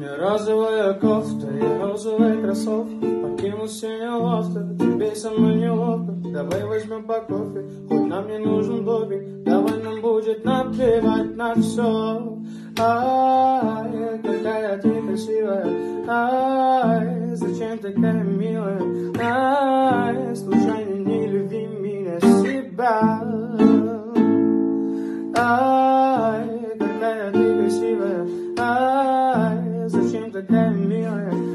меня розовая кофта и розовые кроссовки. Покинул синюю остров, тебе со мной неловко. Давай возьмем по кофе, хоть нам не нужен допинг. Давай нам будет наплевать на все. Ай, какая ты красивая. Ай, зачем такая милая. Ай, случайно не люби меня себя. Ай, какая ты красивая. Ай, зачем такая милая.